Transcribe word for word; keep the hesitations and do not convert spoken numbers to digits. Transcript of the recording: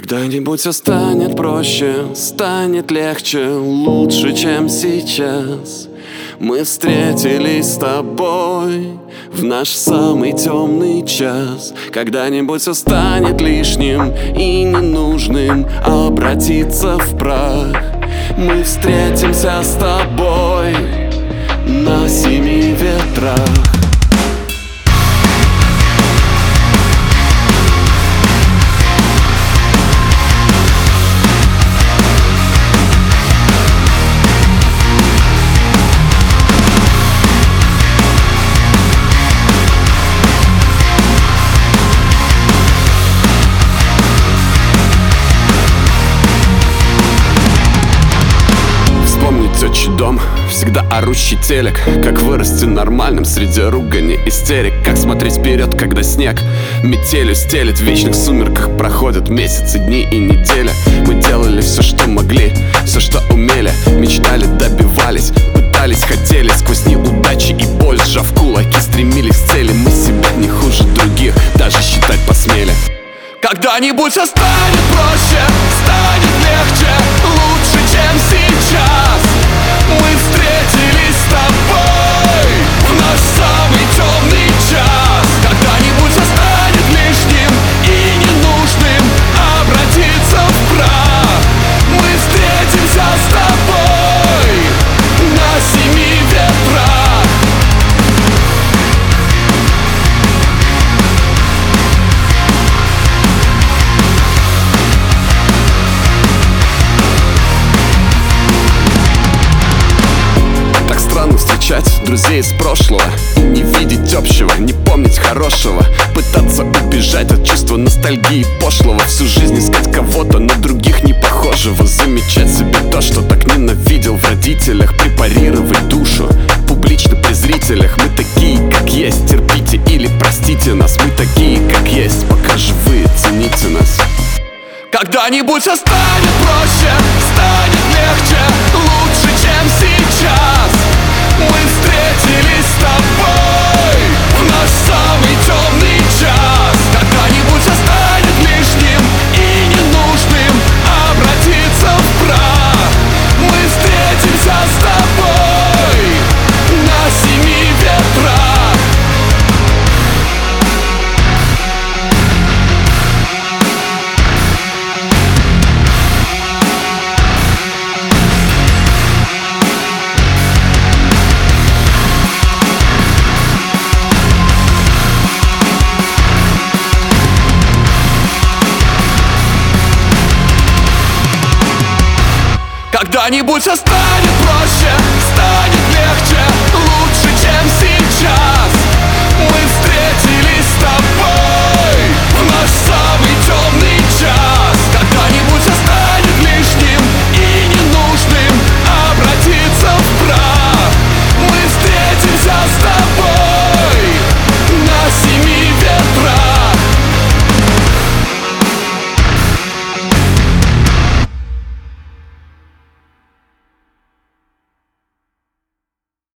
Когда-нибудь все станет проще, станет легче, лучше, чем сейчас. Мы встретились с тобой в наш самый темный час. Когда-нибудь все станет лишним и ненужным, обратиться в прах. Мы встретимся с тобой на семи ветрах. Отчий дом, всегда орущий телек. Как вырасти нормальным среди ругани истерик. Как смотреть вперед, когда снег метелью стелет. В вечных сумерках проходят месяцы, дни и недели. Мы делали все, что могли, все, что умели. Мечтали, добивались, пытались, хотели. Сквозь неудачи и боль, сжав кулаки, стремились к цели. Мы себя не хуже других, даже считать посмели. Когда-нибудь все станет проще, станет легче, лучше, чем сейчас. Мы встретились с тобой в наш самый темный час. Когда-нибудь все станет лишним и ненужным, обратиться в прах. Мы встретимся с тобой на семи ветрах. Встречать друзей из прошлого, не видеть общего, не помнить хорошего, пытаться убежать от чувства ностальгии пошлого. Всю жизнь искать кого-то, на других не похожего. Замечать себе то, что так ненавидел в родителях. Препарировать душу публично при зрителях. Мы такие, как есть, терпите или простите нас. Мы такие, как есть, пока живые, цените нас. Когда-нибудь все станет проще, станет легче, лучше, чем сейчас. Мы встретились с тобой в наш самый темный час. Когда-нибудь все станет лишним и ненужным, обратиться в прах. Мы встретимся с тобой на семи ветрах. Когда-нибудь все станет